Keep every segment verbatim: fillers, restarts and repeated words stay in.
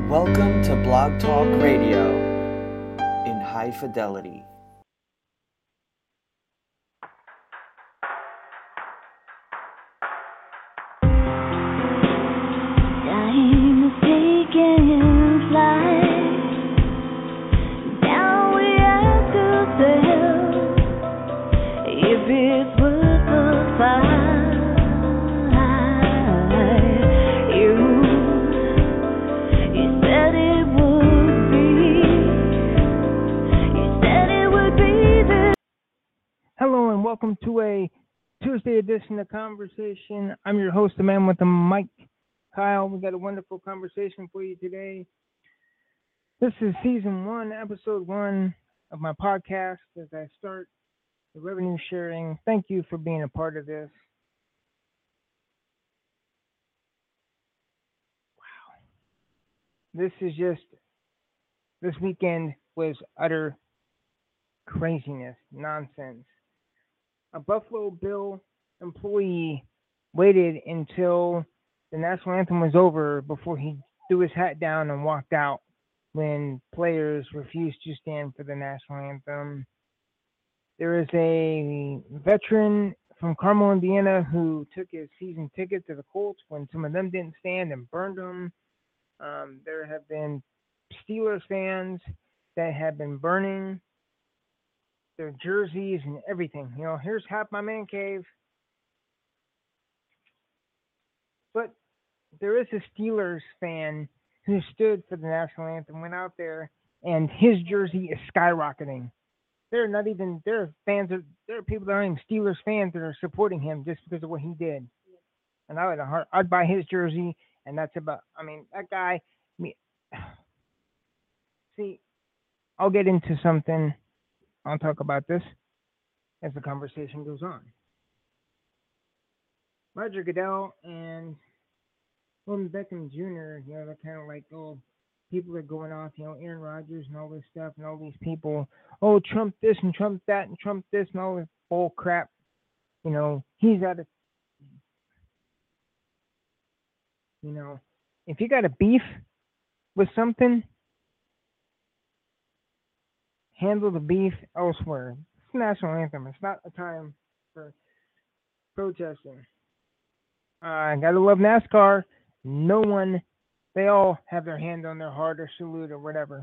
Welcome to Blog Talk Radio in high fidelity. Time is taking flight. Now we ask ourselves if it's worth the fight. You, you said it would be. You said it would be this. Hello and welcome to a Tuesday edition of Conversation. I'm your host, the man with the mic, Kyle. We got a wonderful conversation for you today. This is season one, episode one of my podcast as I start the revenue sharing. Thank you for being a part of this. Wow. This is just, this weekend was utter craziness, nonsense. A Buffalo Bill employee waited until the national anthem was over before he threw his hat down and walked out when players refused to stand for the national anthem. There is a veteran from Carmel, Indiana, who took his season ticket to the Colts when some of them didn't stand and burned them. Um, there have been Steelers fans that have been burning their jerseys and everything. You know, here's half my man cave. But there is a Steelers fan who stood for the national anthem, went out there, and his jersey is skyrocketing. They're not even, they're fans of, there are people that aren't even Steelers fans that are supporting him just because of what he did. And I would, I'd buy his jersey, and that's about, I mean, that guy, me, see, I'll get into something. I'll talk about this as the conversation goes on. Roger Goodell and Odell Beckham Junior, you know, they're kind of like, oh, people are going off, you know, Aaron Rodgers and all this stuff and all these people, oh, Trump this and Trump that and Trump this and all this bull crap. You know, he's out of, you know, if you got a beef with something, handle the beef elsewhere. It's the national anthem. It's not a time for protesting. I uh, gotta love NASCAR. No one, they all have their hand on their heart or salute or whatever.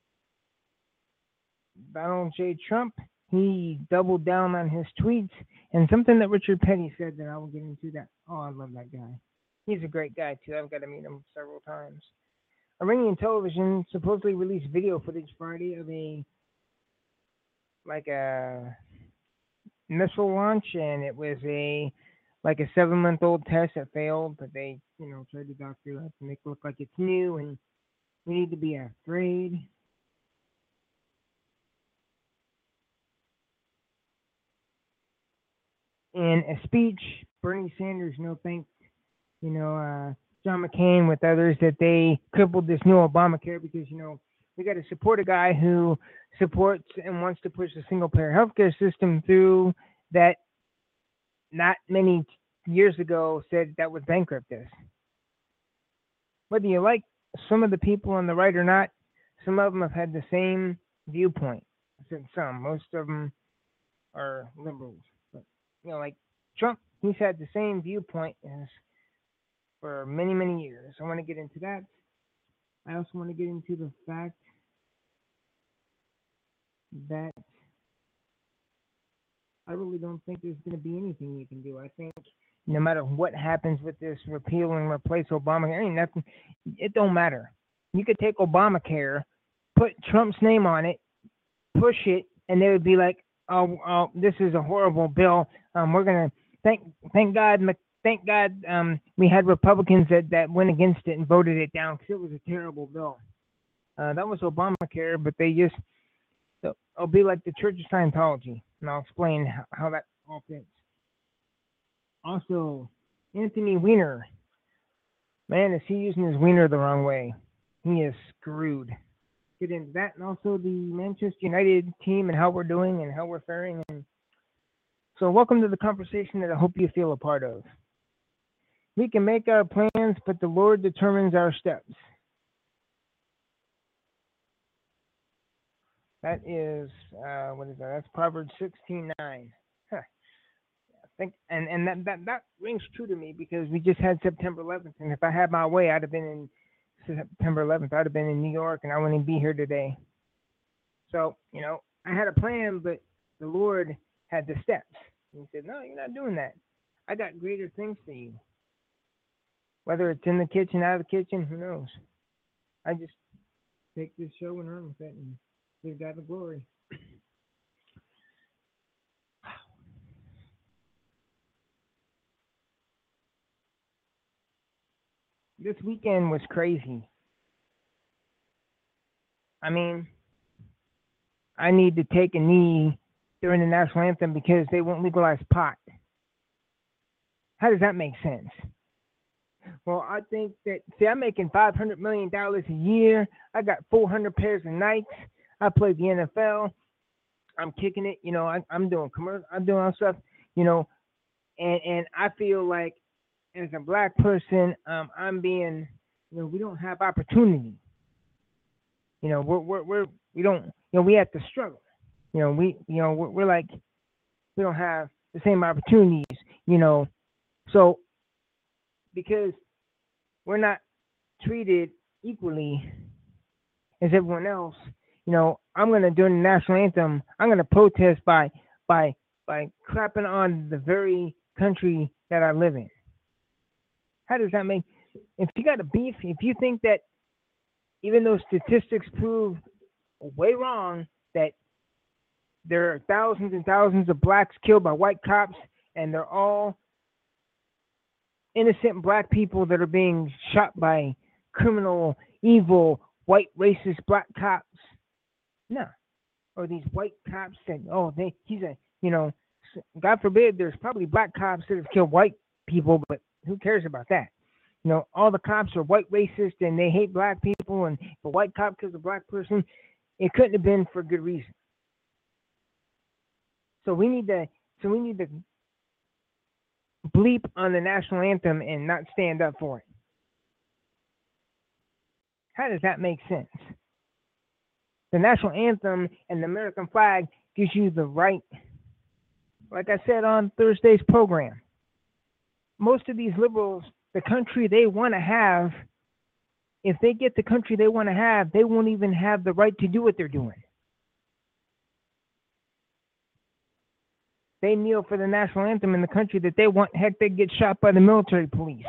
Donald J. Trump, he doubled down on his tweets and something that Richard Petty said that I will get into that. Oh, I love that guy. He's a great guy too. I've got to meet him several times. Iranian television supposedly released video footage Friday of a like a missile launch, and it was a like a seven month old test that failed, but they, you know, tried to doctor that to make it look like it's new, and we need to be afraid. In a speech, Bernie Sanders, no thank, you know, uh, John McCain with others that they crippled this new Obamacare because, you know, we got to support a guy who supports and wants to push a single-payer healthcare system through that not many years ago said that would bankrupt us. Whether you like some of the people on the right or not, some of them have had the same viewpoint. I said some. Most of them are liberals. But, you know, like Trump, he's had the same viewpoint as for many, many years. I want to get into that. I also want to get into the fact that I really don't think there's going to be anything you can do. I think no matter what happens with this repeal and replace Obamacare, ain't nothing. It don't matter. You could take Obamacare, put Trump's name on it, push it, and they would be like, "Oh, oh this is a horrible bill. Um, we're gonna thank thank God, thank God, um, we had Republicans that, that went against it and voted it down because it was a terrible bill. Uh, that was Obamacare, but they just it'll be like the Church of Scientology, and I'll explain how, how that all fits. Also, Anthony Weiner. Man, is he using his wiener the wrong way. He is screwed. Get into that, and also the Manchester United team and how we're doing and how we're faring. And so welcome to the conversation that I hope you feel a part of. We can make our plans, but the Lord determines our steps. That is, uh, what is that? That's Proverbs sixteen nine. Huh. I think, and, and that, that, that rings true to me because we just had September eleventh. And if I had my way, I'd have been in September eleventh. I'd have been in New York and I wouldn't be here today. So, you know, I had a plan, but the Lord had the steps. And he said, no, you're not doing that. I got greater things for you. Whether it's in the kitchen, out of the kitchen, who knows? I just take this show and run with it and give God the glory. This weekend was crazy. I mean, I need to take a knee during the national anthem because they won't legalize pot. How does that make sense? Well, I think that, see, I'm making five hundred million dollars a year. I got four hundred pairs of Nikes. I play the N F L. I'm kicking it. You know, I, I'm doing commercial. I'm doing all stuff, you know, and, and I feel like as a black person, um, I'm being, you know, we don't have opportunity. You know, we're, we're, we're, we don't, you know, we have to struggle. You know, we, you know, we're, we're like, we don't have the same opportunities, you know, so because we're not treated equally as everyone else, you know, I'm going to, during the national anthem, I'm going to protest by, by, by crapping on the very country that I live in. How does that make, if you got a beef, if you think that even though statistics prove way wrong that there are thousands and thousands of blacks killed by white cops and they're all innocent black people that are being shot by criminal, evil, white, racist black cops. No. Or these white cops that, oh, they, he's a, you know, God forbid, there's probably black cops that have killed white people, but who cares about that? You know, all the cops are white racist and they hate black people, and the white cop kills a black person. It couldn't have been for good reason. So we need to, so we need to bleep on the national anthem and not stand up for it. How does that make sense? The national anthem and the American flag gives you the right, like I said on Thursday's program, most of these liberals, the country they want to have, if they get the country they want to have, they won't even have the right to do what they're doing. They kneel for the national anthem in the country that they want. Heck, they get shot by the military police.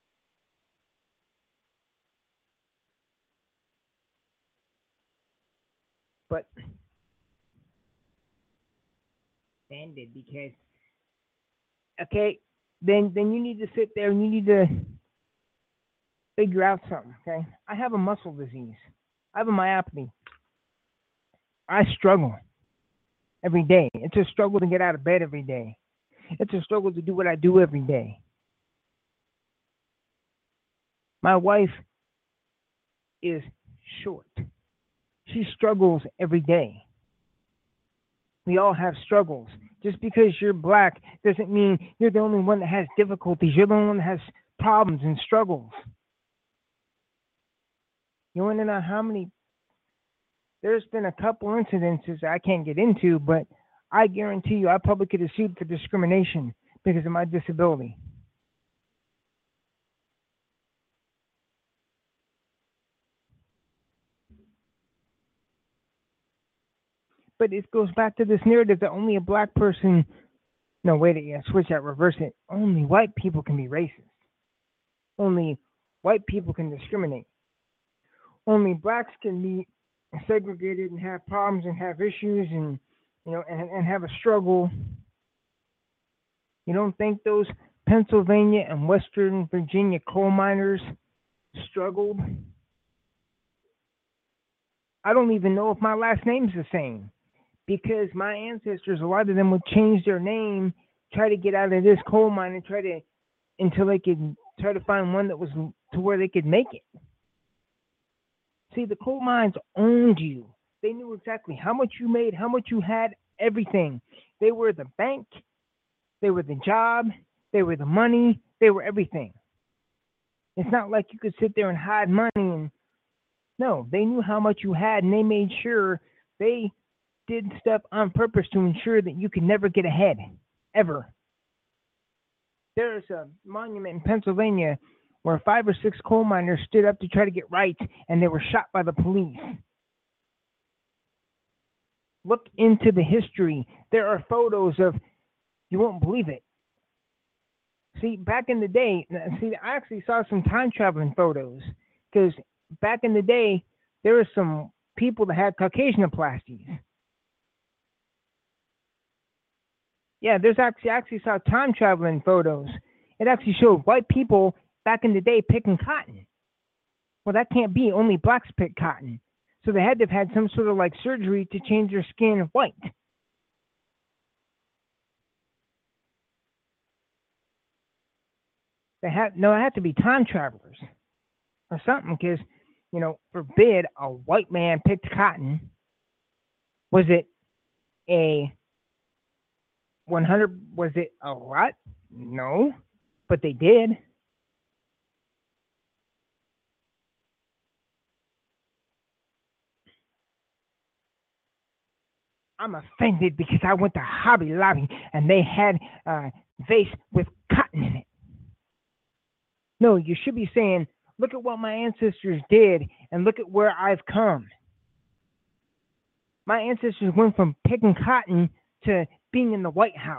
But stand it because, okay, then then you need to sit there and you need to figure out something, okay? I have a muscle disease. I have a myopathy. I struggle every day. It's a struggle to get out of bed every day. It's a struggle to do what I do every day. My wife is short. She struggles every day. We all have struggles. Just because you're black doesn't mean you're the only one that has difficulties. You're the only one that has problems and struggles. You want to know how many? There's been a couple incidences I can't get into, but I guarantee you I probably could have sued for discrimination because of my disability. But it goes back to this narrative that only a black person, no, wait, yeah, switch that, reverse it. Only white people can be racist. Only white people can discriminate. Only blacks can be segregated and have problems and have issues and, you know, and, and have a struggle. You don't think those Pennsylvania and Western Virginia coal miners struggled? I don't even know if my last name's the same. Because my ancestors, a lot of them would change their name, try to get out of this coal mine and try to, until they could try to find one that was to where they could make it. See, the coal mines owned you. They knew exactly how much you made, how much you had, everything. They were the bank. They were the job. They were the money. They were everything. It's not like you could sit there and hide money. And no, they knew how much you had, and they made sure they did stuff on purpose to ensure that you could never get ahead, ever. There is a monument in Pennsylvania where five or six coal miners stood up to try to get right, and they were shot by the police. Look into the history. There are photos of, you won't believe it. See, back in the day, see, I actually saw some time traveling photos, because back in the day, there were some people that had Caucasianoplasties. Yeah, there's actually I actually saw time traveling photos. It actually showed white people back in the day picking cotton. Well, that can't be. Only blacks pick cotton. So they had to have had some sort of like surgery to change their skin white. They had no, it had to be time travelers or something, because, you know, forbid a white man picked cotton. Was it a one hundred? Was it a lot? No, but they did. I'm offended because I went to Hobby Lobby and they had a vase with cotton in it. No, you should be saying, look at what my ancestors did and look at where I've come. My ancestors went from picking cotton to being in the White House.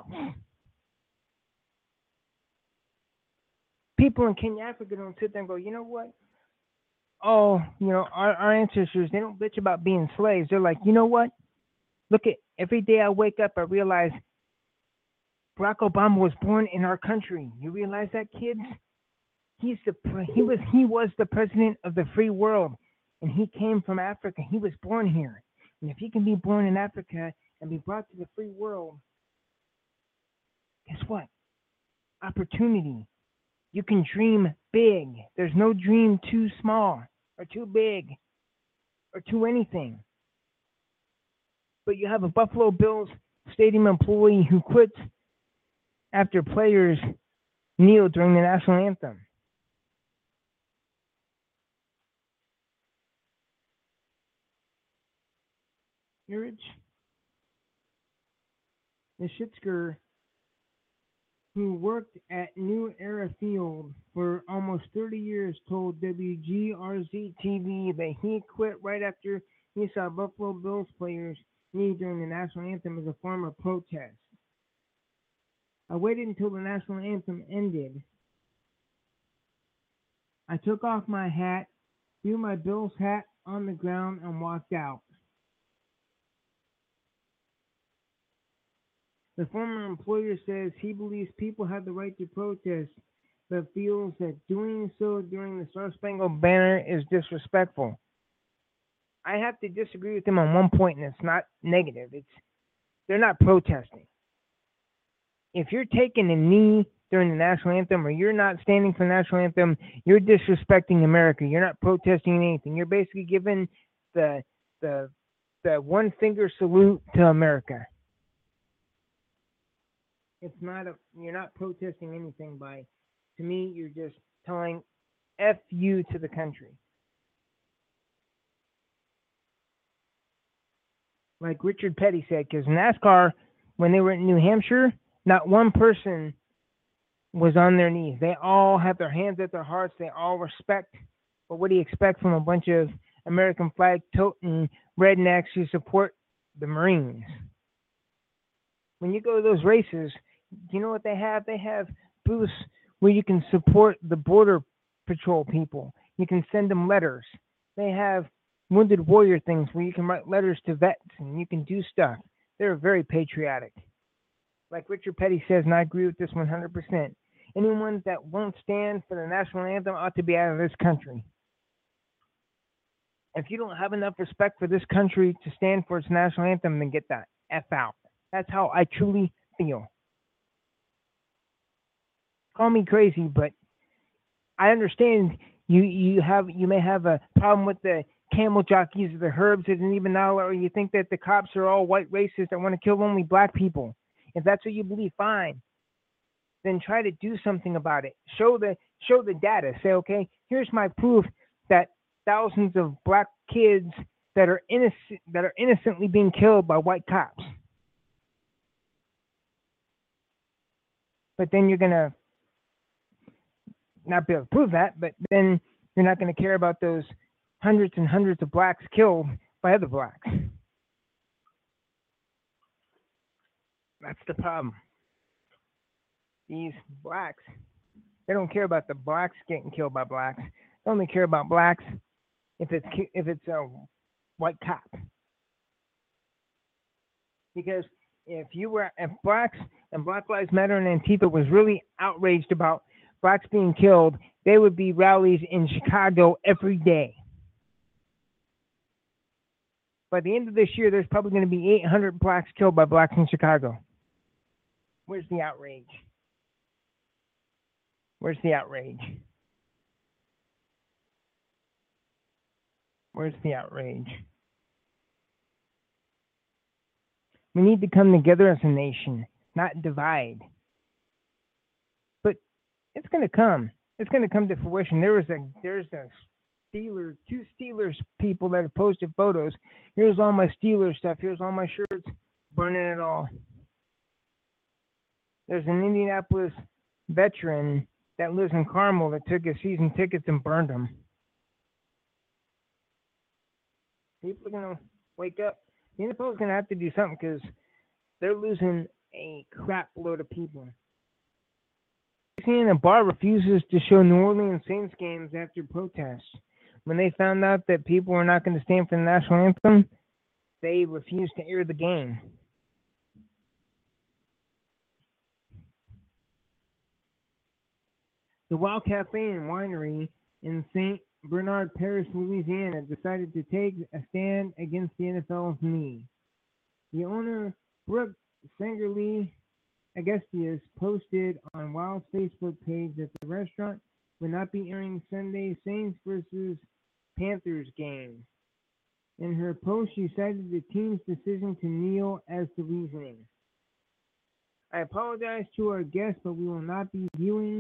People in Kenya, Africa don't sit there and go, you know what? Oh, you know, our, our ancestors, they don't bitch about being slaves. They're like, you know what? Look at, every day I wake up, I realize Barack Obama was born in our country. You realize that, kids? He's the he was he was the president of the free world, and he came from Africa. He was born here, and if he can be born in Africa and be brought to the free world, guess what? Opportunity. You can dream big. There's no dream too small or too big or too anything. But you have a Buffalo Bills stadium employee who quits after players kneel during the national anthem. Urich, Nishitsker, who worked at New Era Field for almost thirty years, told W G R Z T V that he quit right after he saw Buffalo Bills players kneel during the national anthem as a form of protest. I waited until the national anthem ended. I took off my hat, threw my Bills hat on the ground, and walked out. The former employer says he believes people have the right to protest, but feels that doing so during the Star Spangled Banner is disrespectful. I have to disagree with him on one point, and it's not negative. It's they're not protesting. If you're taking a knee during the national anthem, or you're not standing for the national anthem, you're disrespecting America. You're not protesting anything. You're basically giving the the the one finger salute to America. It's not a, you're not protesting anything by, to me, you're just telling F you to the country. Like Richard Petty said, because NASCAR, when they were in New Hampshire, not one person was on their knees. They all have their hands at their hearts. They all respect. But what do you expect from a bunch of American flag toting rednecks who support the Marines? When you go to those races, you know what they have? They have booths where you can support the border patrol people. You can send them letters. They have Wounded Warrior things where you can write letters to vets and you can do stuff. They're very patriotic. Like Richard Petty says, and I agree with this one hundred percent. Anyone that won't stand for the national anthem ought to be out of this country. If you don't have enough respect for this country to stand for its national anthem, then get that F out. That's how I truly feel. Call me crazy, but I understand you you have you may have a problem with the camel jockeys or the herbs that didn't even know, or you think that the cops are all white racists that want to kill only black people. If that's what you believe, fine. Then try to do something about it. Show the show the data. Say, okay, here's my proof that thousands of black kids that are innocent that are innocently being killed by white cops. But then you're gonna not be able to prove that, but then you're not going to care about those hundreds and hundreds of blacks killed by other blacks. That's the problem. These blacks, they don't care about the blacks getting killed by blacks. They only care about blacks if it's if it's a white cop. Because if you were if blacks and Black Lives Matter and Antifa was really outraged about blacks being killed, there would be rallies in Chicago every day. By the end of this year, there's probably going to be eight hundred blacks killed by blacks in Chicago. Where's the outrage? Where's the outrage? Where's the outrage? We need to come together as a nation, not divide. But it's going to come. It's going to come to fruition. There was a there's a Steelers, two Steelers people that have posted photos. Here's all my Steelers stuff. Here's all my shirts. Burning it all. There's an Indianapolis veteran that lives in Carmel that took his season tickets and burned them. People are going to wake up. The N F L is going to have to do something because they're losing a crap load of people. Seeing a bar refuses to show New Orleans Saints games after protests. When they found out that people were not going to stand for the national anthem, they refused to air the game. The Wild Cafe and Winery in Saint Bernard Parish, Louisiana, decided to take a stand against the N F L's knee. The owner, Brooke Sangerly Agastias, posted on Wild's Facebook page that the restaurant would not be airing Sunday Saints versus Panthers game. In her post, she cited the team's decision to kneel as the reasoning. I apologize to our guests, but we will not be viewing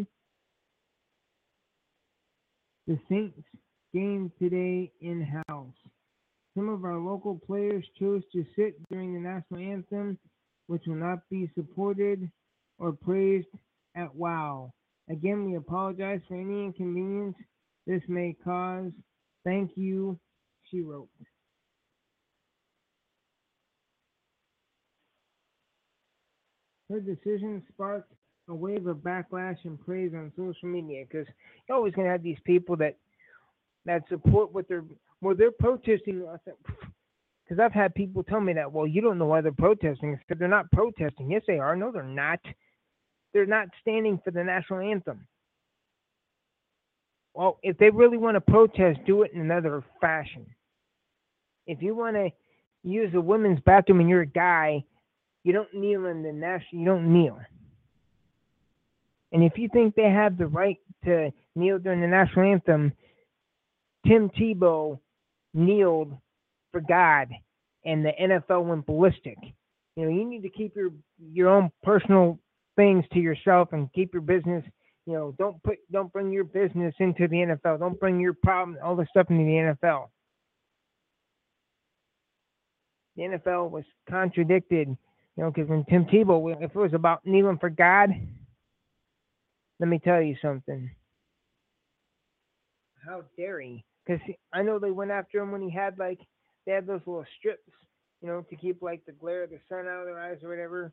the Saints game today in-house. Some of our local players chose to sit during the national anthem, which will not be supported or praised at WOW. Again, we apologize for any inconvenience this may cause. Thank you, she wrote. Her decision sparked a wave of backlash and praise on social media because you're always going to have these people that that support what they're well they're protesting. Because I've had people tell me that, well, you don't know why they're protesting. I said, they're not protesting. Yes, they are. No, they're not. They're not standing for the national anthem. Well, if they really want to protest, do it in another fashion. If you want to use a women's bathroom and you're a guy, you don't kneel in the national. You don't kneel. And if you think they have the right to kneel during the national anthem, Tim Tebow kneeled for God, and the N F L went ballistic. You know, you need to keep your your own personal things to yourself and keep your business. You know, don't put don't bring your business into the N F L. Don't bring your problem, all this stuff into the N F L. The N F L was contradicted, you know, because when Tim Tebow, if it was about kneeling for God, let me tell you something. How dare he? Because I know they went after him when he had, like, they had those little strips, you know, to keep, like, the glare of the sun out of their eyes or whatever.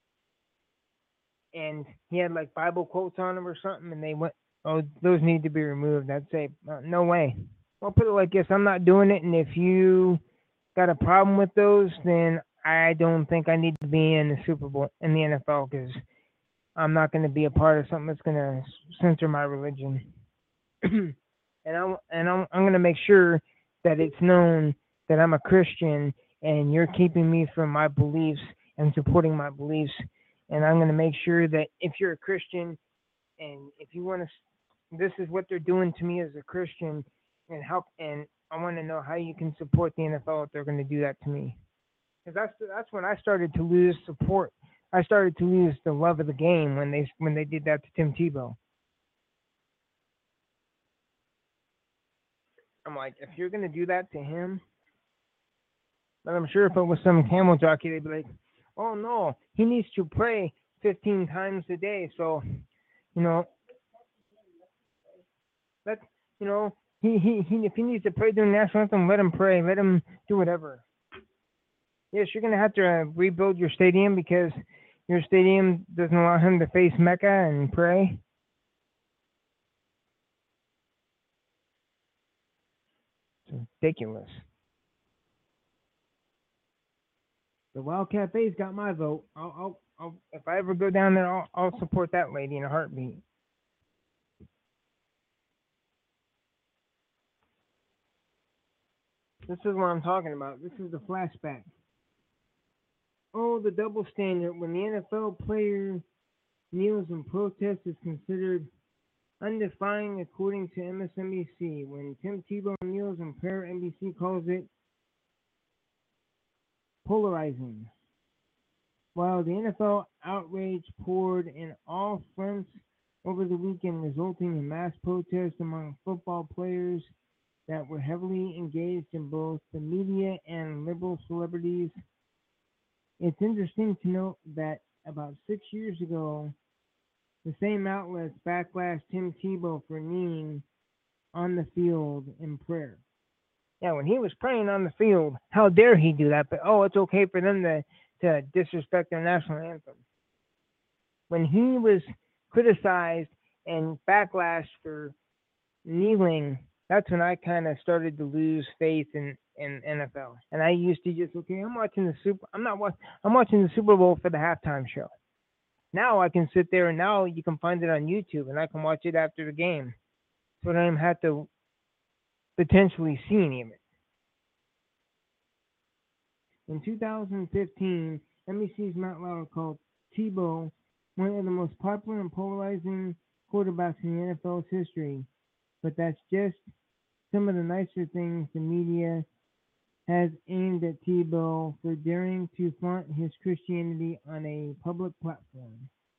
And he had, like, Bible quotes on them or something, and they went, oh, those need to be removed. I'd say, uh, no way. I'll put it like this. I'm not doing it, and if you got a problem with those, then I don't think I need to be in the Super Bowl, in the N F L, because I'm not going to be a part of something that's going to censor my religion. And I'm and I'm I'm going to make sure that it's known that I'm a Christian and you're keeping me from my beliefs and supporting my beliefs. And I'm going to make sure that if you're a Christian and if you want to, this is what they're doing to me as a Christian, and help. And I want to know how you can support the N F L if they're going to do that to me. Because that's that's when I started to lose support. I started to lose the love of the game when they when they did that to Tim Tebow. I'm like, if you're going to do that to him, But I'm sure if it was some camel jockey, they'd be like, "Oh no, he needs to pray fifteen times a day." So, you know, let you know he, he, he if he needs to pray during national anthem, let him pray. Let him do whatever. Yes, you're gonna have to uh, rebuild your stadium because your stadium doesn't allow him to face Mecca and pray. It's ridiculous. The Wild Cafe's got my vote. I'll, I'll, I'll if I ever go down there, I'll, I'll support that lady in a heartbeat. This is what I'm talking about. This is the flashback. Oh, the double standard. When the N F L player kneels in protest is considered undefined according to M S N B C. When Tim Tebow kneels in prayer, N B C calls it polarizing. While the N F L outrage poured in all fronts over the weekend, resulting in mass protests among football players that were heavily engaged in both the media and liberal celebrities. It's interesting to note that about six years ago, the same outlets backlashed Tim Tebow for kneeling on the field in prayer. Yeah, when he was praying on the field, how dare he do that? But oh, it's okay for them to, to disrespect their national anthem. When he was criticized and backlashed for kneeling, that's when I kind of started to lose faith in, in N F L. And I used to just, okay, I'm watching the Super I'm not watching I'm watching the Super Bowl for the halftime show. Now I can sit there and now you can find it on YouTube and I can watch it after the game. So I don't even have to potentially see any of it. In two thousand fifteen, N B C's Matt Lauer called Tebow one of the most popular and polarizing quarterbacks in the N F L's history. But that's just some of the nicer things the media has aimed at Tebow for daring to flaunt his Christianity on a public platform.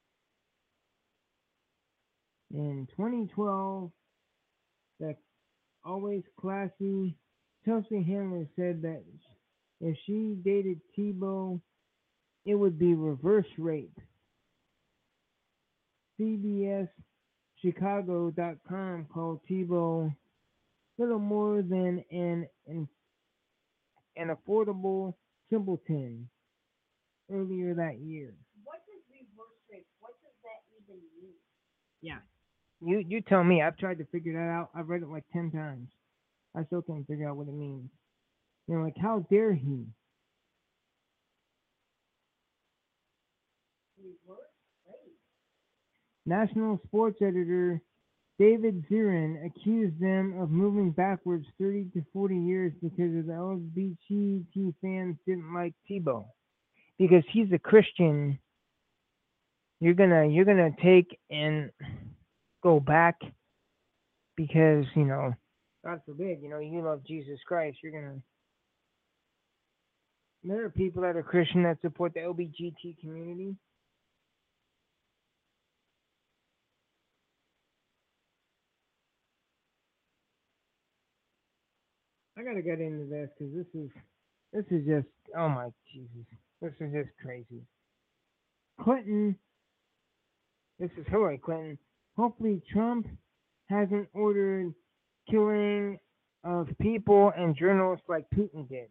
In twenty twelve, the always classy Chelsea Handler said that if she dated Tebow, it would be reverse rape. C B S Chicago dot com called Tebow little more than an, an an affordable simpleton earlier that year. What does reverse rape? What does that even mean? Yeah. You you tell me. I've tried to figure that out. I've read it like ten times. I still can't figure out what it means. You know, like how dare he? Reverse rape. National sports editor David Zirin accused them of moving backwards thirty to forty years because of the L G B T fans didn't like Tebow. Because he's a Christian, you're gonna you're gonna take and go back because, you know, God forbid, you know, you love Jesus Christ, you're gonna there are people that are Christian that support the L G B T community. I gotta get into this because this is this is just oh my Jesus, this is just crazy. Clinton, this is Hillary Clinton. Hopefully Trump hasn't ordered killing of people and journalists like Putin did.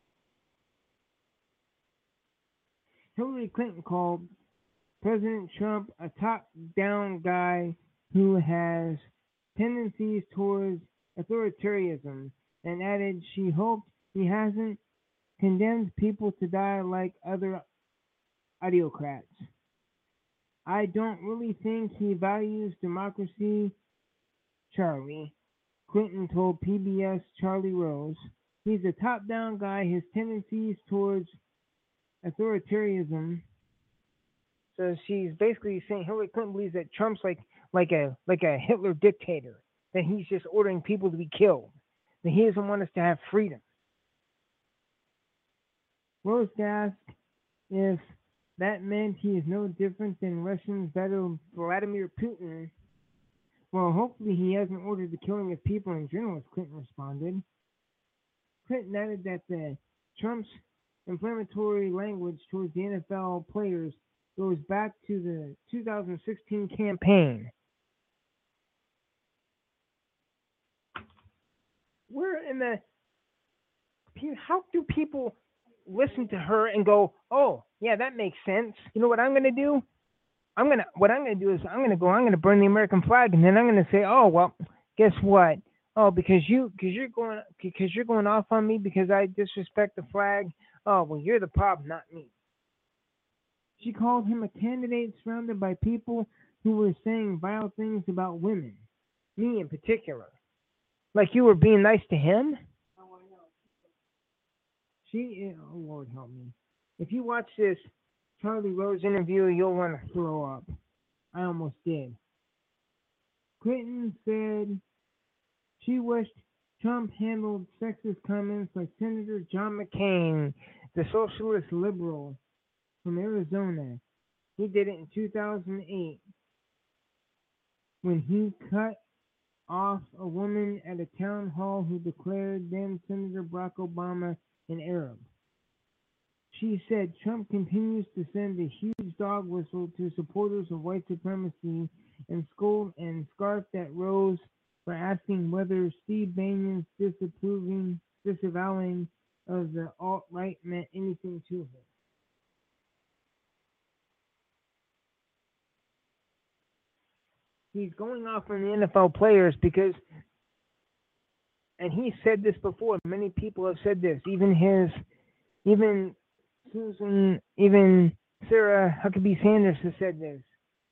Hillary Clinton called President Trump a top-down guy who has tendencies towards authoritarianism and added she hoped he hasn't condemned people to die like other autocrats. I don't really think he values democracy, Charlie, Clinton told P B S Charlie Rose. He's a top-down guy. His tendencies towards authoritarianism. So she's basically saying Hillary Clinton believes that Trump's like like a like a Hitler dictator, that he's just ordering people to be killed, that he doesn't want us to have freedom. Rose asked if that meant he is no different than Russian Vladimir Putin. Well, hopefully he hasn't ordered the killing of people and journalists, Clinton responded. Clinton added that the Trump's inflammatory language towards the N F L players goes back to the two thousand sixteen campaign. Where in the how do people listen to her and go, "Oh, yeah, that makes sense." You know what I'm going to do? I'm going to what I'm going to do is I'm going to go I'm going to burn the American flag, and then I'm going to say, "Oh, well, guess what? Oh, because you because you're going because you're going off on me because I disrespect the flag. Oh, well, you're the problem, not me." She called him a candidate surrounded by people who were saying vile things about women, me in particular. Like you were being nice to him? She, oh Lord help me. If you watch this Charlie Rose interview, you'll want to throw up. I almost did. Clinton said she wished Trump handled sexist comments like Senator John McCain, the socialist liberal from Arizona. He did it in two thousand eight when he cut off a woman at a town hall who declared then Senator Barack Obama an Arab. She said Trump continues to send a huge dog whistle to supporters of white supremacy and scold and scarfed at Rose for asking whether Steve Bannon's disapproving, disavowing of the alt-right meant anything to her. He's going off on the N F L players because, and he said this before, many people have said this, even his, even Susan, even Sarah Huckabee Sanders has said this.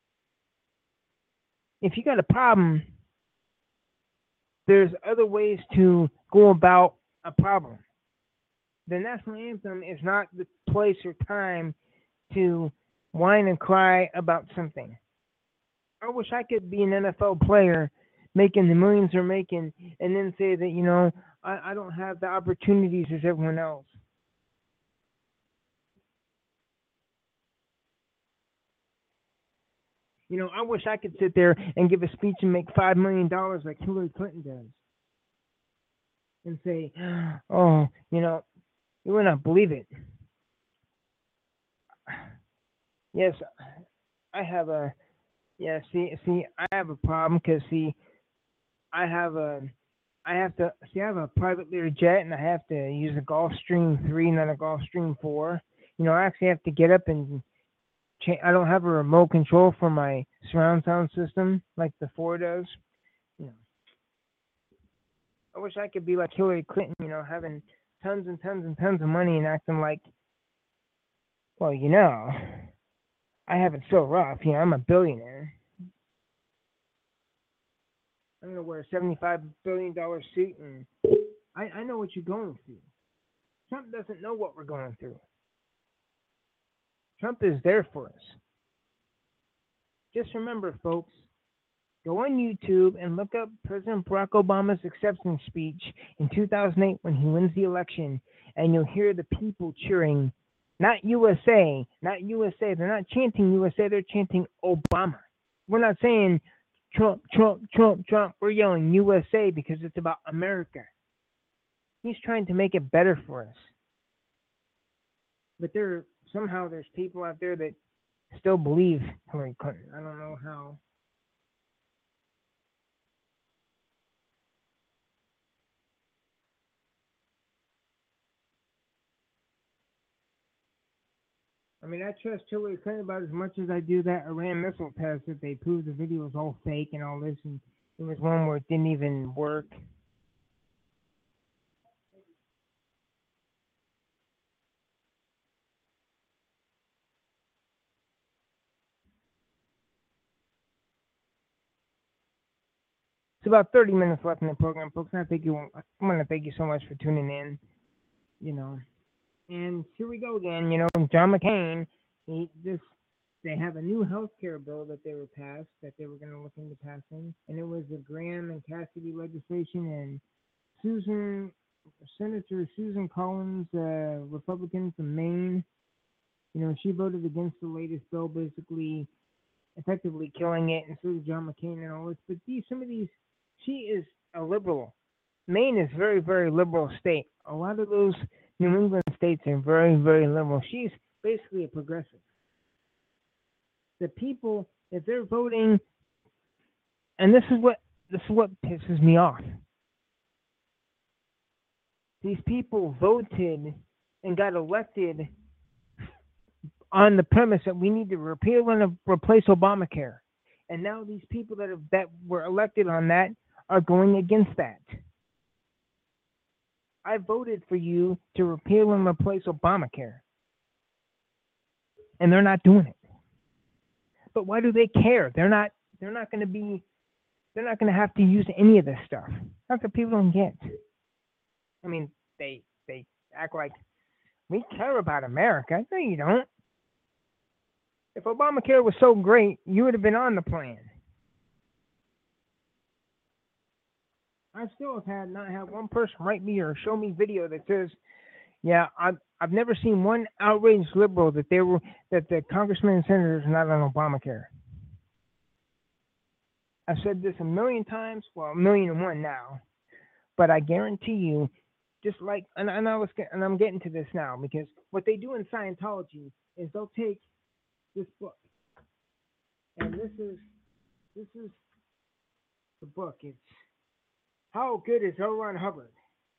If you got a problem, there's other ways to go about a problem. The national anthem is not the place or time to whine and cry about something. I wish I could be an N F L player making the millions they're making and then say that, you know, I, I don't have the opportunities as everyone else. You know, I wish I could sit there and give a speech and make five million dollars like Hillary Clinton does. And say, oh, you know, you would not believe it. Yes, I have a, yeah, see, see, I have a problem because, see, I have a, I have to, see, I have a private Learjet and I have to use a Gulfstream three, not a Gulfstream four. You know, I actually have to get up and change. I don't have a remote control for my surround sound system like the four does. You know, I wish I could be like Hillary Clinton, you know, having tons and tons and tons of money and acting like, well, you know, I have it so rough. You know, I'm a billionaire. I'm going to wear a seventy-five billion dollars suit, and I, I know what you're going through. Trump doesn't know what we're going through. Trump is there for us. Just remember, folks, go on YouTube and look up President Barack Obama's acceptance speech in two thousand eight when he wins the election, and you'll hear the people cheering, not U S A, not U S A. They're not chanting U S A, they're chanting Obama. We're not saying Trump, Trump, Trump, Trump. We're yelling U S A because it's about America. He's trying to make it better for us. But there, somehow there's people out there that still believe Hillary Clinton. I don't know how. I mean, I trust Hillary Clinton about as much as I do that Iran missile test that they proved the video was all fake and all this, and there was one where it didn't even work. It's about thirty minutes left in the program, folks. And I thank you. I want to thank you so much for tuning in. You know, and here we go again. You know, John McCain. He this. They have a new health care bill that they were passed that they were going to look into passing, and it was the Graham and Cassidy legislation. And Susan, Senator Susan Collins, uh, Republican from Maine. You know, she voted against the latest bill, basically, effectively killing it, and so did John McCain and all this. But these, some of these. She is a liberal. Maine is a very, very liberal state. A lot of those New England states are very, very liberal. She's basically a progressive. The people, if they're voting, and this is what this is what pisses me off. These people voted and got elected on the premise that we need to repeal and replace Obamacare. And now these people that have, that were elected on that are going against that. I voted for you to repeal and replace Obamacare. And they're not doing it. But why do they care? They're not they're not going to be they're not going to have to use any of this stuff. That's what people don't get. I mean, they they act like we care about America. No, you don't. If Obamacare was so great, you would have been on the plan. I still have had not had one person write me or show me video that says, "Yeah, I've I've never seen one outraged liberal that they were that the congressmen and senators are not on Obamacare." I've said this a million times, well, a million and one now, but I guarantee you, just like, and, and I was, and I'm getting to this now because what they do in Scientology is they'll take this book, and this is this is the book. It's How Good Is L. Ron Hubbard,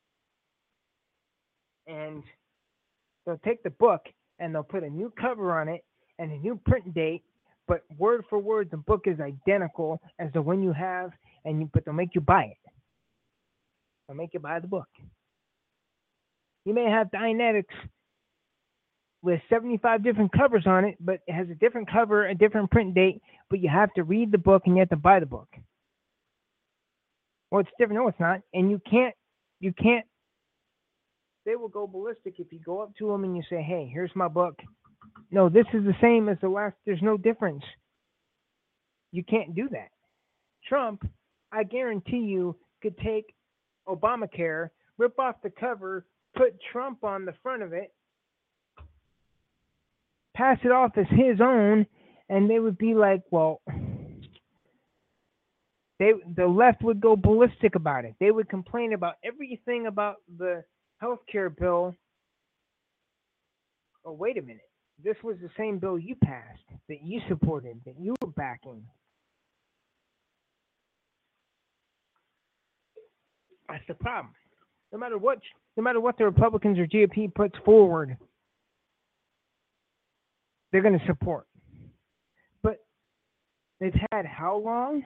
and they'll take the book and they'll put a new cover on it and a new print date, but word for word, the book is identical as the one you have, and you but they'll make you buy it. They'll make you buy the book. You may have Dianetics with seventy-five different covers on it, but it has a different cover, a different print date, but you have to read the book and you have to buy the book. Well, it's different. No, it's not. And you can't, you can't, they will go ballistic if you go up to them and you say, "Hey, here's my book." No, this is the same as the last. There's no difference. You can't do that. Trump, I guarantee you, could take Obamacare, rip off the cover, put Trump on the front of it, pass it off as his own, and they would be like, well, they the left would go ballistic about it. They would complain about everything about the health care bill. Oh, wait a minute. This was the same bill you passed, that you supported, that you were backing. That's the problem. No matter what, no matter what the Republicans or G O P puts forward, they're going to support. But they've had how long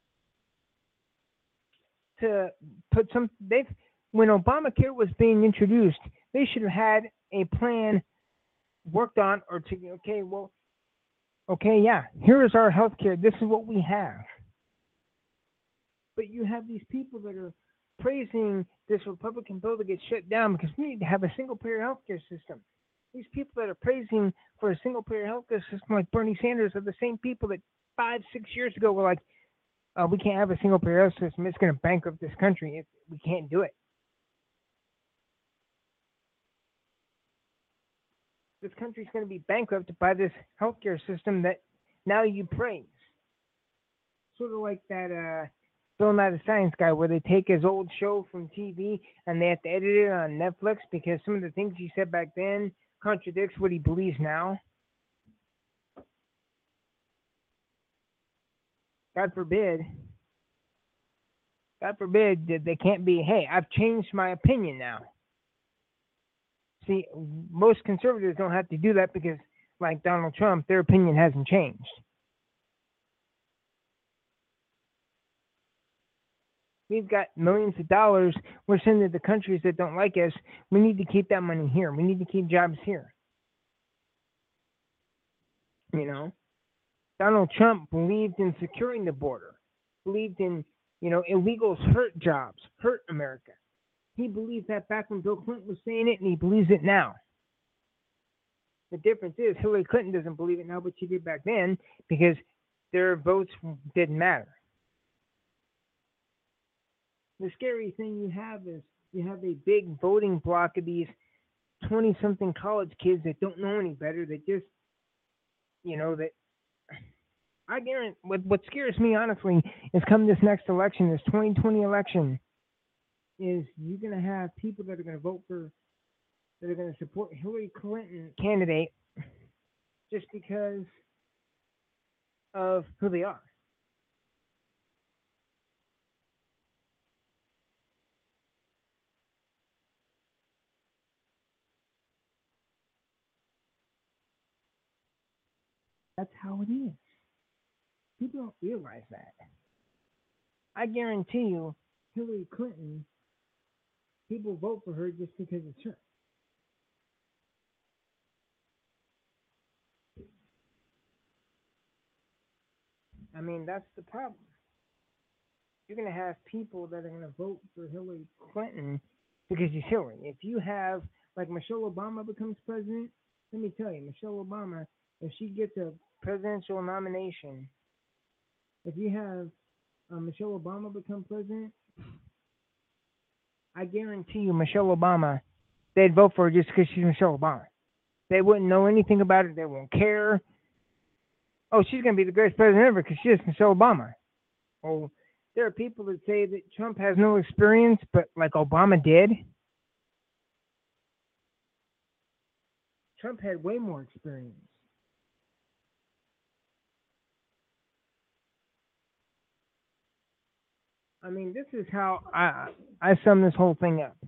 to put some? They've when Obamacare was being introduced, they should have had a plan worked on, or to okay, well, okay, yeah, here is our health care. This is what we have. But you have these people that are praising this Republican bill to get shut down because we need to have a single-payer healthcare system. These people that are praising for a single-payer healthcare system like Bernie Sanders are the same people that five, six years ago were like, uh, we can't have a single-payer health system. It's going to bankrupt this country. It, we can't do it. This country's going to be bankrupted by this healthcare system that now you praise. Sort of like that uh, Bill Nye the Science Guy, where they take his old show from T V and they have to edit it on Netflix because some of the things he said back then contradicts what he believes now. God forbid. God forbid that they can't be, hey, I've changed my opinion now. See, most conservatives don't have to do that because, like Donald Trump, their opinion hasn't changed. We've got millions of dollars we're sending to countries that don't like us. We need to keep that money here. We need to keep jobs here. You know, Donald Trump believed in securing the border, believed in, you know, illegals hurt jobs, hurt America. He believed that back when Bill Clinton was saying it, and he believes it now. The difference is Hillary Clinton doesn't believe it now, but she did back then because their votes didn't matter. The scary thing you have is you have a big voting block of these twenty-something college kids that don't know any better, that just, you know, that I guarantee what, what scares me, honestly, is come this next election, this twenty twenty election, is you're going to have people that are going to vote for that are going to support Hillary Clinton candidate just because of who they are. That's how it is. People don't realize that. I guarantee you, Hillary Clinton, people vote for her just because it's her. I mean, that's the problem. You're going to have people that are going to vote for Hillary Clinton because she's Hillary. If you have, like, Michelle Obama becomes president, let me tell you, Michelle Obama, if she gets a presidential nomination, if you have uh, Michelle Obama become president, I guarantee you, Michelle Obama, they'd vote for her just because she's Michelle Obama. They wouldn't know anything about it. They won't care. Oh, she's going to be the greatest president ever because she's Michelle Obama. Oh, there are people that say that Trump has no experience, but like Obama did. Trump had way more experience. I mean, this is how I I sum this whole thing up.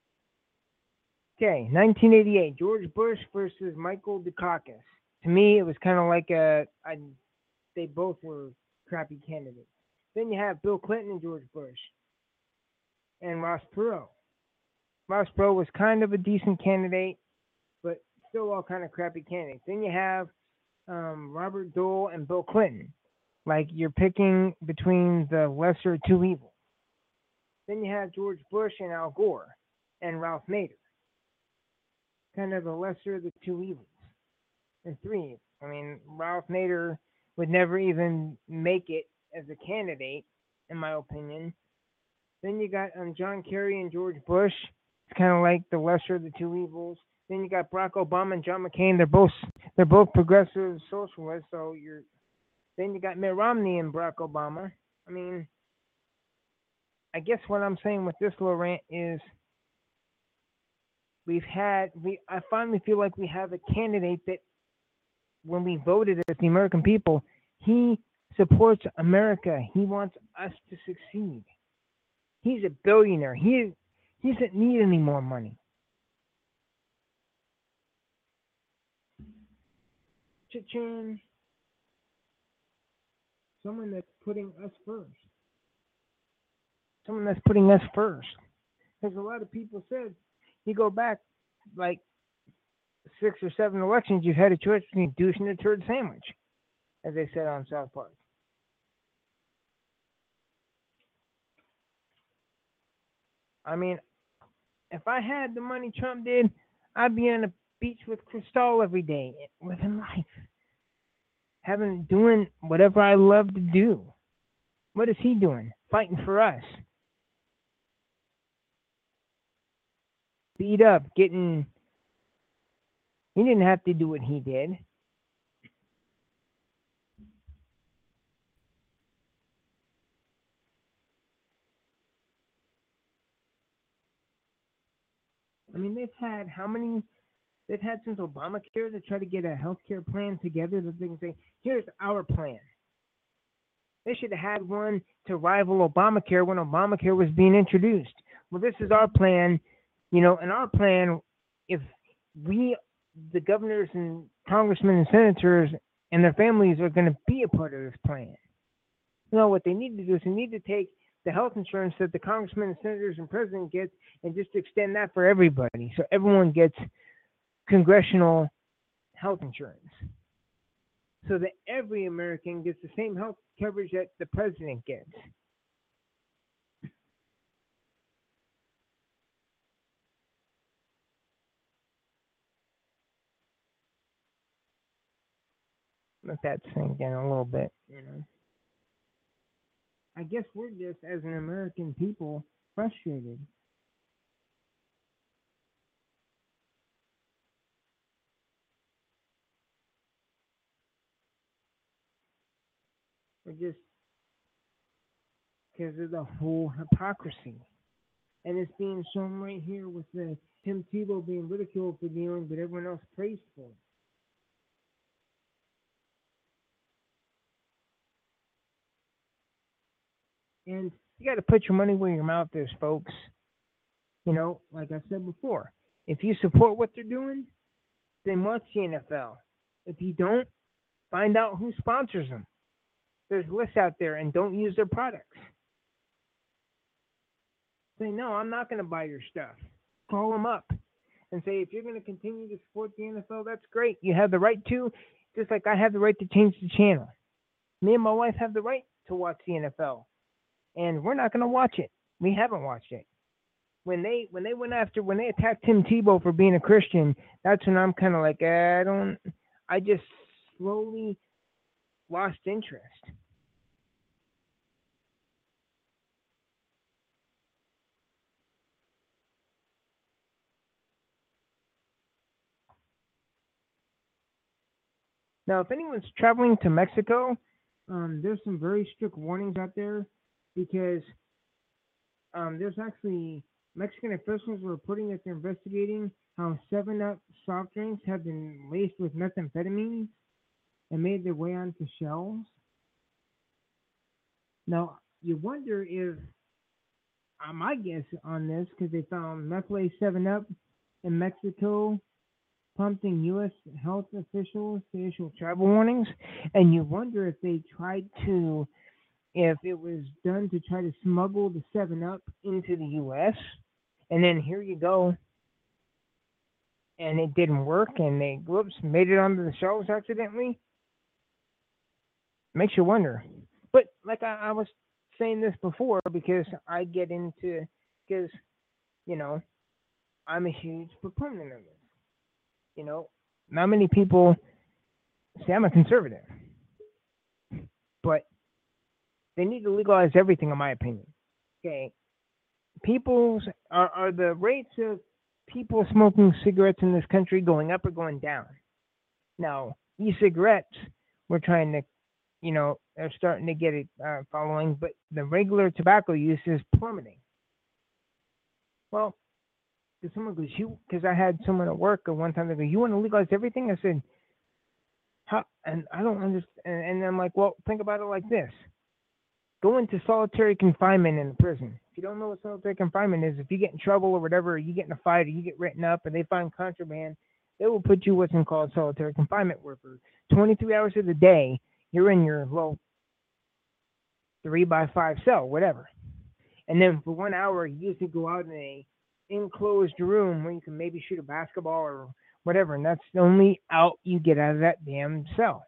Okay, nineteen eighty-eight, George Bush versus Michael Dukakis. To me, it was kind of like a, I, they both were crappy candidates. Then you have Bill Clinton and George Bush, and Ross Perot. Ross Perot was kind of a decent candidate, but still all kind of crappy candidates. Then you have um, Robert Dole and Bill Clinton. Like you're picking between the lesser of two evils. Then you have George Bush and Al Gore and Ralph Nader. Kind of the lesser of the two evils. And three. I mean, Ralph Nader would never even make it as a candidate, in my opinion. Then you got um, John Kerry and George Bush. It's kind of like the lesser of the two evils. Then you got Barack Obama and John McCain. They're both they're both progressive socialists. So you're. Then you got Mitt Romney and Barack Obama. I mean, I guess what I'm saying with this little rant is we've had we. I finally feel like we have a candidate that, when we voted as the American people, he supports America. He wants us to succeed. He's a billionaire. He he doesn't need any more money. Cha-ching. Someone that's putting us first. Someone that's putting us first. Because a lot of people said, you go back like six or seven elections, you've had a choice between douche and a turd sandwich, as they said on South Park. I mean, if I had the money Trump did, I'd be on a beach with Cristal every day, living life. Having, doing whatever I love to do. What is he doing? Fighting for us. Beat up, getting, he didn't have to do what he did. I mean, they've had how many, they've had since Obamacare to try to get a health care plan together that they can say, here's our plan. They should have had one to rival Obamacare when Obamacare was being introduced. Well, this is our plan, you know, and our plan, if we, the governors and congressmen and senators and their families are going to be a part of this plan. You know, what they need to do is they need to take the health insurance that the congressmen and senators and president gets and just extend that for everybody. So everyone gets congressional health insurance. So that every American gets the same health coverage that the president gets. Let that sink in a little bit, you know. I guess we're just, as an American people, frustrated. We're just, because of the whole hypocrisy. And it's being shown right here with the Tim Tebow being ridiculed for kneeling, but everyone else praised for him. And you got to put your money where your mouth is, folks. You know, like I said before, if you support what they're doing, then watch the N F L. If you don't, find out who sponsors them. There's lists out there, and don't use their products. Say, no, I'm not going to buy your stuff. Call them up and say, if you're going to continue to support the N F L, that's great. You have the right to, just like I have the right to change the channel. Me and my wife have the right to watch the N F L, and we're not going to watch it. We haven't watched it. When they when they went after, when they attacked Tim Tebow for being a Christian, that's when I'm kind of like, eh, I don't, I just slowly lost interest. Now, if anyone's traveling to Mexico, um, there's some very strict warnings out there because um, there's actually Mexican officials were reporting that they're investigating how seven up soft drinks have been laced with methamphetamine and made their way onto shelves. Now, you wonder if, uh, my guess on this, because they found methylated seven up in Mexico, prompting U S health officials to issue travel warnings, and you wonder if they tried to, if it was done to try to smuggle the seven up into the U S, and then here you go, and it didn't work, and they, whoops, made it onto the shelves accidentally. Makes you wonder. But like I, I was saying this before, because I get into, because, you know, I'm a huge proponent of this. You know, not many people say I'm a conservative, but they need to legalize everything, in my opinion. Okay, people's are, are the rates of people smoking cigarettes in this country going up or going down? Now, e-cigarettes, we're trying to, you know, they're starting to get it uh, following, but the regular tobacco use is plummeting. Well, because someone goes, you, because I had someone at work at one time, they go, you want to legalize everything? I said, how? And I don't understand. And, and I'm like, well, think about it like this. Go into solitary confinement in a prison. If you don't know what solitary confinement is, if you get in trouble or whatever, or you get in a fight or you get written up and they find contraband, they will put you what's called solitary confinement, where for twenty-three hours of the day, you're in your little three by five cell, whatever. And then for one hour, you usually go out in a enclosed room where you can maybe shoot a basketball or whatever, and that's the only out you get out of that damn cell.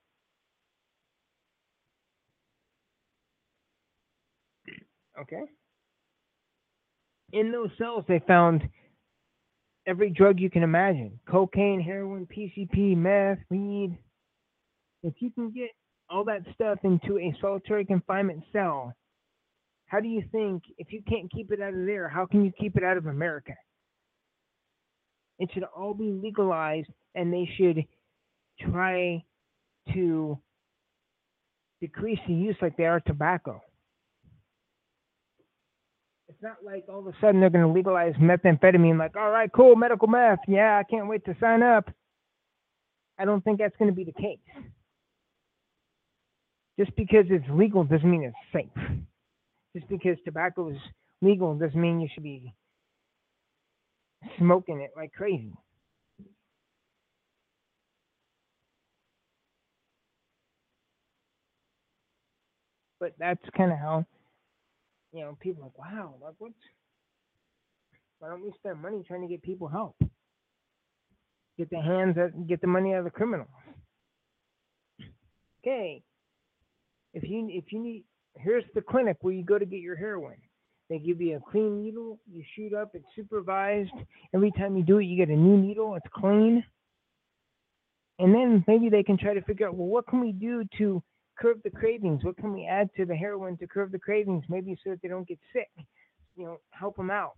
Okay? In those cells, they found every drug you can imagine. Cocaine, heroin, P C P, meth, weed. If you can get all that stuff into a solitary confinement cell, how do you think, if you can't keep it out of there, how can you keep it out of America? It should all be legalized, and they should try to decrease the use like they are tobacco. It's not like all of a sudden they're going to legalize methamphetamine, like, all right, cool, medical meth. Yeah, I can't wait to sign up. I don't think that's going to be the case. Just because it's legal doesn't mean it's safe. Just because tobacco is legal doesn't mean you should be smoking it like crazy. But that's kind of how, you know, people are like, wow, like what's, why don't we spend money trying to get people help? Get the hands, that, get the money out of the criminals. Okay, if you if you need, here's the clinic where you go to get your heroin. They give you a clean needle, you shoot up, it's supervised. Every time you do it, you get a new needle, it's clean. And then maybe they can try to figure out, well, what can we do to curb the cravings? What can we add to the heroin to curb the cravings? Maybe so that they don't get sick. You know, help them out.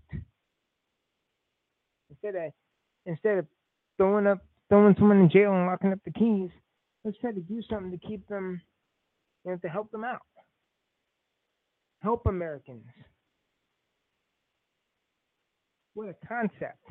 Instead of instead of throwing up throwing someone in jail and locking up the keys, let's try to do something to keep them, you know, to help them out. Help Americans. What a concept.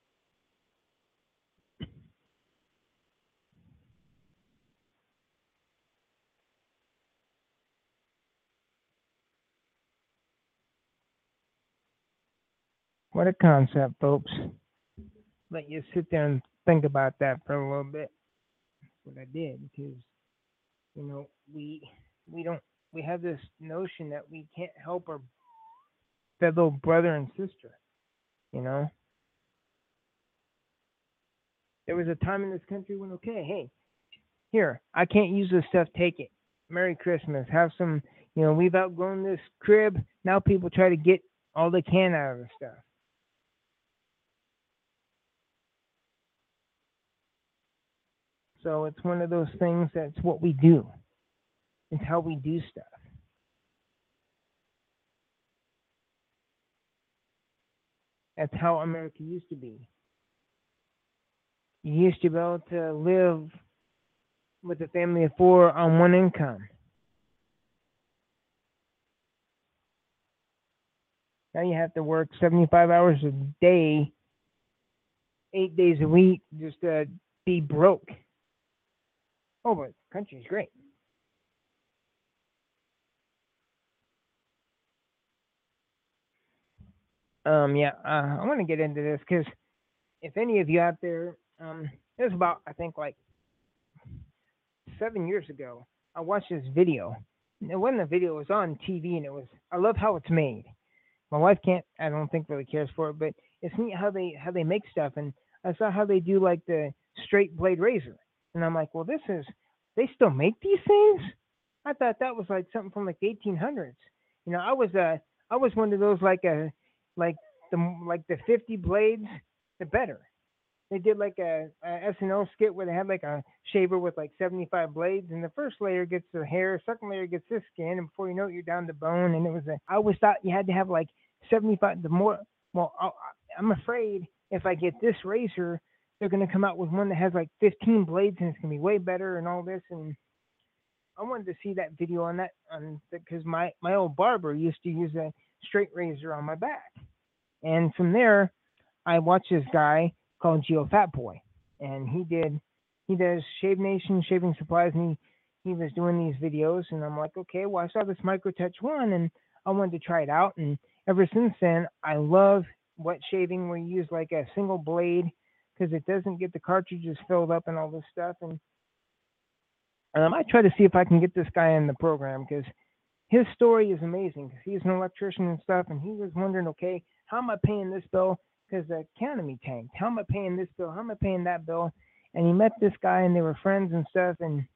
What a concept, folks. Let you sit there and think about that for a little bit. That's what I did, because you know we we don't we have this notion that we can't help our fellow brother and sister. You know, there was a time in this country when, okay, hey, here, I can't use this stuff, take it. Merry Christmas. Have some, you know, we've outgrown this crib. Now people try to get all they can out of the stuff. So it's one of those things that's what we do. It's how we do stuff. That's how America used to be. You used to be able to live with a family of four on one income. Now you have to work seventy-five hours a day, eight days a week, just to be broke. Oh, but the country's great. Um, yeah, uh, I want to get into this because if any of you out there, um, it was about, I think, like seven years ago, I watched this video. It wasn't a video, it was on T V, and it was, I love how it's made. My wife can't, I don't think really cares for it, but it's neat how they how they make stuff. And I saw how they do like the straight blade razor, and I'm like, well, this is, they still make these things? I thought that was like something from like the eighteen hundreds. You know, I was uh I was one of those like a like the like the fifty blades, the better. They did like a, a S N L skit where they had like a shaver with like seventy-five blades, and the first layer gets the hair, second layer gets the skin, and before you know it, you're down to bone. And it was a, I always thought you had to have like seventy-five. The more, well, I, I'm afraid if I get this razor, they're gonna come out with one that has like fifteen blades, and it's gonna be way better and all this. And I wanted to see that video on that, on because my my old barber used to use a straight razor on my back, and from there, I watched this guy called Geo Fat Boy, and he did he does Shave Nation shaving supplies, and he he was doing these videos, and I'm like, okay, well, I saw this Microtouch one, and I wanted to try it out, and ever since then, I love wet shaving where you use like a single blade because it doesn't get the cartridges filled up and all this stuff, and and I might try to see if I can get this guy in the program because his story is amazing because he's an electrician and stuff, and he was wondering, okay, how am I paying this bill? Because the economy tanked. How am I paying this bill? How am I paying that bill? And he met this guy, and they were friends and stuff. And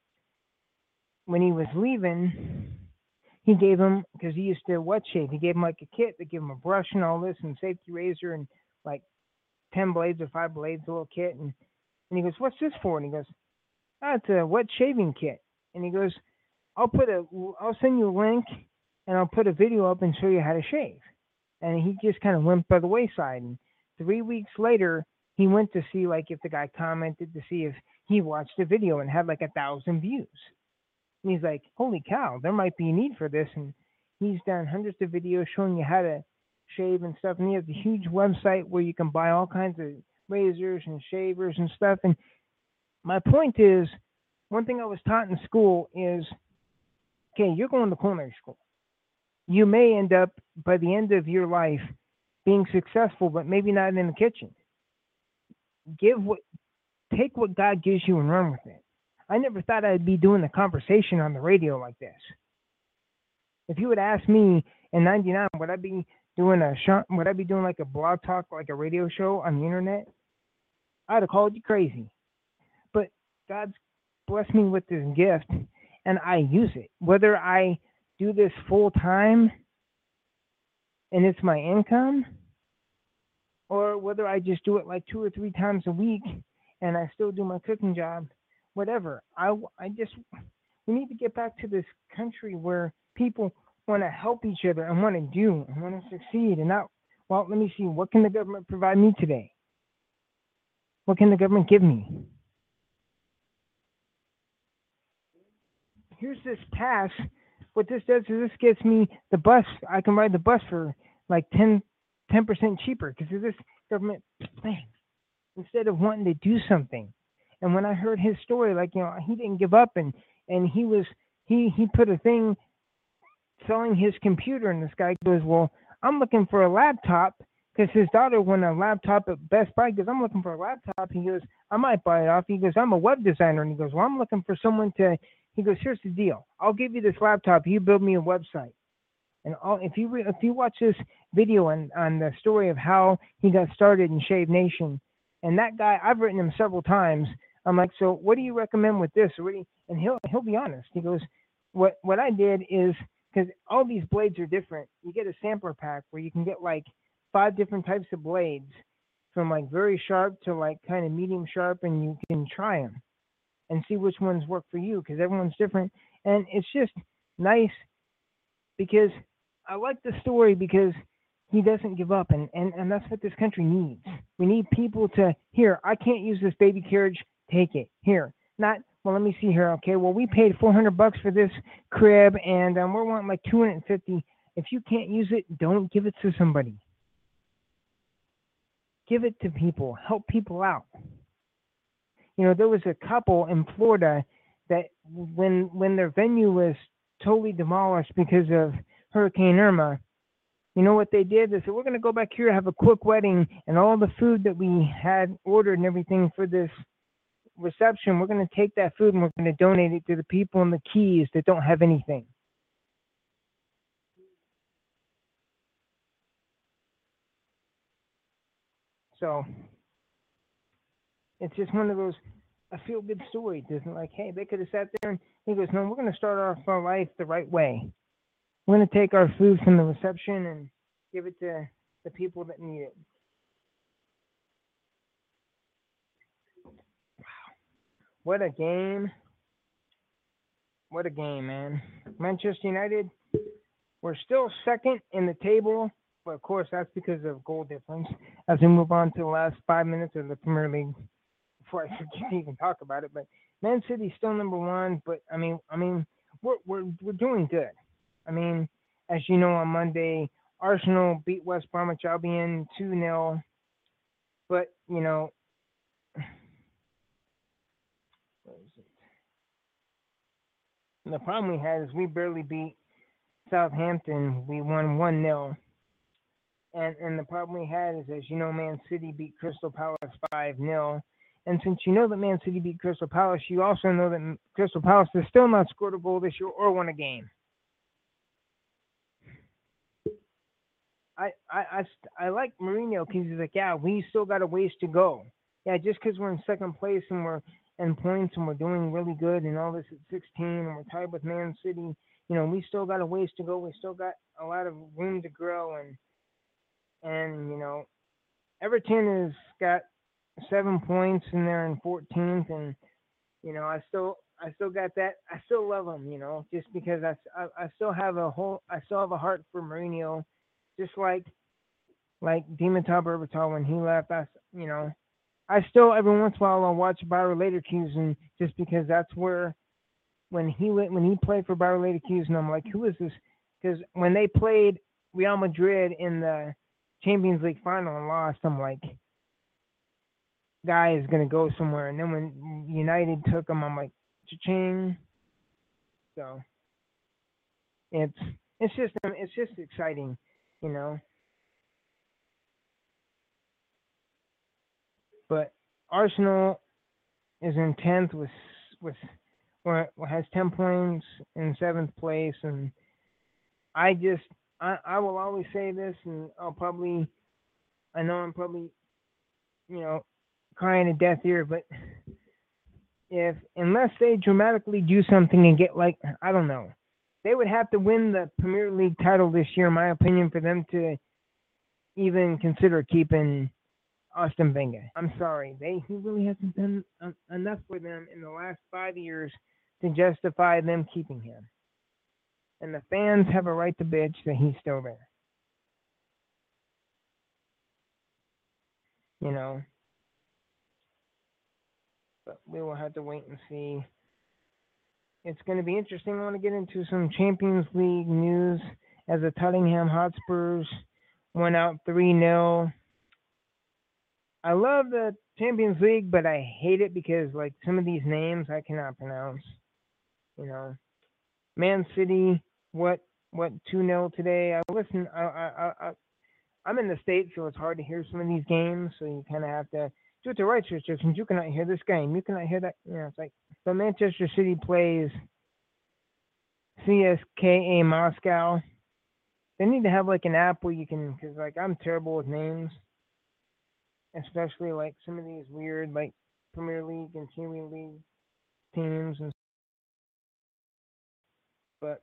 when he was leaving, he gave him, because he used to wet shave, he gave him like a kit. They gave him a brush and all this, and safety razor, and like ten blades or five blades, a little kit. And, and he goes, what's this for? And he goes, ah, it's a wet shaving kit. And he goes, I'll put a, I'll send you a link, and I'll put a video up and show you how to shave. And he just kind of went by the wayside. And three weeks later, he went to see like if the guy commented to see if he watched the video and had like a thousand views. And he's like, holy cow, there might be a need for this. And he's done hundreds of videos showing you how to shave and stuff. And he has a huge website where you can buy all kinds of razors and shavers and stuff. And my point is, one thing I was taught in school is, okay, you're going to culinary school. You may end up, by the end of your life, being successful, but maybe not in the kitchen. Give what, take what God gives you and run with it. I never thought I'd be doing a conversation on the radio like this. If you would ask me in ninety-nine, would I be doing a sh- would I be doing like a blog talk, like a radio show on the internet? I'd have called you crazy. But God's blessed me with this gift, and I use it. Whether I do this full time and it's my income, or whether I just do it like two or three times a week and I still do my cooking job, whatever. I, I just, we need to get back to this country where people want to help each other and want to do and want to succeed and not, well, let me see, what can the government provide me today? What can the government give me? Here's this pass. What this does is this gets me the bus. I can ride the bus for like ten, ten percent cheaper because of this government plan instead of wanting to do something. And when I heard his story, like, you know, he didn't give up and, and he was, he, he put a thing selling his computer and this guy goes, well, I'm looking for a laptop because his daughter won a laptop at Best Buy. He goes, I'm looking for a laptop. He goes, I might buy it off. He goes, I'm a web designer. And he goes, well, I'm looking for someone to, he goes, here's the deal. I'll give you this laptop. You build me a website. And all, if you re, if you watch this video on, on the story of how he got started in Shave Nation, and that guy, I've written him several times. I'm like, so what do you recommend with this? Or what do you, and he'll he'll be honest. He goes, what what I did is, because all these blades are different. You get a sampler pack where you can get like five different types of blades, from like very sharp to like kind of medium sharp, and you can try them and see which ones work for you because everyone's different. And it's just nice because I like the story because he doesn't give up, and, and, and that's what this country needs. We need people to, here, I can't use this baby carriage, take it. Here, not, well, let me see here. Okay, well, we paid four hundred bucks for this crib, and um, we're wanting like two hundred fifty. If you can't use it, don't give it to somebody. Give it to people. Help people out. You know, there was a couple in Florida that when when their venue was totally demolished because of Hurricane Irma, you know what they did? They said, we're going to go back here, have a quick wedding, and all the food that we had ordered and everything for this reception, we're going to take that food and we're going to donate it to the people in the Keys that don't have anything. So it's just one of those, a feel-good story. It isn't like, hey, they could have sat there and he goes, no, we're going to start off our life the right way. We're going to take our food from the reception and give it to the people that need it. Wow. What a game. What a game, man. Manchester United, we're still second in the table, but of course that's because of goal difference. As we move on to the last five minutes of the Premier League, before I forget to even talk about it, but Man City's still number one, but I mean, I mean, we're we're we're doing good. I mean, as you know, on Monday, Arsenal beat West Bromwich Albion two nil. But, you know, what is it? And the problem we had is we barely beat Southampton. We won one nil. And and the problem we had is, as you know, Man City beat Crystal Palace five nil. And since you know that Man City beat Crystal Palace, you also know that Crystal Palace has still not scored a goal this year or won a game. I, I, I, I like Mourinho because he's like, yeah, we still got a ways to go. Yeah, just because we're in second place and we're in points and we're doing really good and all this at sixteen and we're tied with Man City, you know, we still got a ways to go. We still got a lot of room to grow. And, and you know, Everton has got seven points and they're in fourteenth. And, you know, I still I still got that. I still love them, you know, just because I, I, I still have a whole, I still have a heart for Mourinho. Just like, like Dimitar Berbatov when he left, I, you know, I still every once in a while I'll watch Bayer Leverkusen just because that's where, when he went when he played for Bayer Leverkusen, I'm like, who is this? Because when they played Real Madrid in the Champions League final and lost, I'm like, guy is gonna go somewhere. And then when United took him, I'm like, cha-ching. So it's it's just it's just exciting. You know, but Arsenal is in tenth with with or has ten points in seventh place, and I just I, I will always say this, and I'll probably I know I'm probably you know crying a death here, but if unless they dramatically do something and get like I don't know. They would have to win the Premier League title this year, in my opinion, for them to even consider keeping Arsene Wenger. I'm sorry. They He really hasn't done um, enough for them in the last five years to justify them keeping him. And the fans have a right to bitch that he's still there. You know. But we will have to wait and see. It's going to be interesting. I want to get into some Champions League news as the Tottenham Hotspurs went out three nil. I love the Champions League, but I hate it because like some of these names I cannot pronounce. You know, Man City, what what two nil today? I listen. I I I I'm in the States, so it's hard to hear some of these games. So you kind of have to do it the right restrictions. You cannot hear this game. You cannot hear that. You know, it's like the Manchester City plays C S K A Moscow. They need to have like an app where you can, because like I'm terrible with names, especially like some of these weird like Premier League and Premier League teams and. But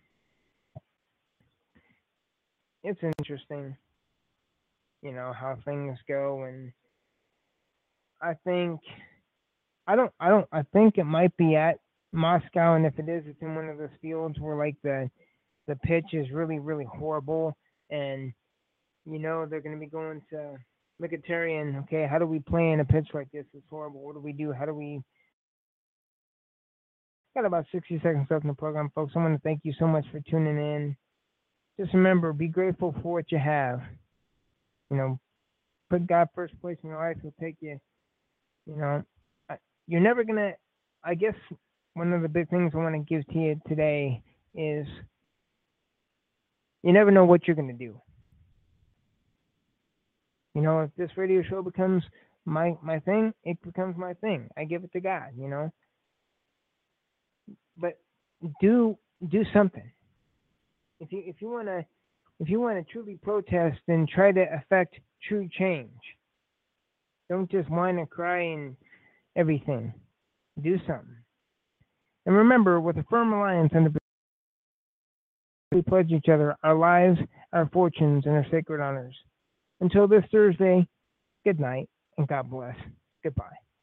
it's interesting, you know, how things go, and I think I don't I don't I think it might be at Moscow, and if it is, it's in one of those fields where like the the pitch is really really horrible, and you know they're going to be going to Mkhitaryan. Okay, how do we play in a pitch like this? It's horrible. What do we do? How do we? Got about sixty seconds left in the program, folks. I want to thank you so much for tuning in. Just remember, be grateful for what you have. You know, put God first place in your life. He'll take you. You know, you're never going to, I guess one of the big things I want to give to you today is you never know what you're going to do. You know, if this radio show becomes my, my thing, it becomes my thing. I give it to God, you know. But do do something. If you if you wanna if you wanna truly protest, then try to affect true change. Don't just whine and cry and everything. Do something. And remember, with a firm alliance and we pledge each other our lives, our fortunes, and our sacred honors. Until this Thursday, good night and God bless. Goodbye.